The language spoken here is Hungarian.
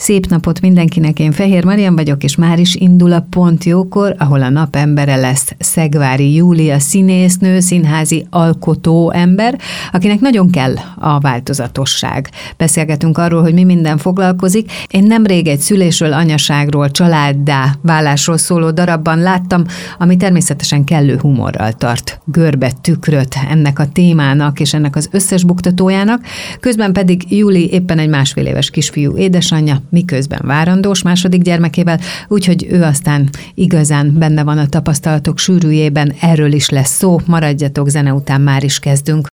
Szép napot mindenkinek, én Fehér Marian vagyok, és már is indul a Pont Jókor, ahol a nap embere lesz Szegvári Júlia színésznő, színházi alkotó ember, akinek nagyon kell a változatosság. Beszélgetünk arról, hogy mi minden foglalkozik. Én nemrég egy szülésről, anyaságról, családdá válásról szóló darabban láttam, ami természetesen kellő humorral tart görbe tükröt ennek a témának és ennek az összes buktatójának, közben pedig Júli éppen egy 1,5 éves kisfiú édesanyja, miközben várandós második gyermekével, úgyhogy ő aztán igazán benne van a tapasztalatok sűrűjében, erről is lesz szó, maradjatok, zene után már is kezdünk.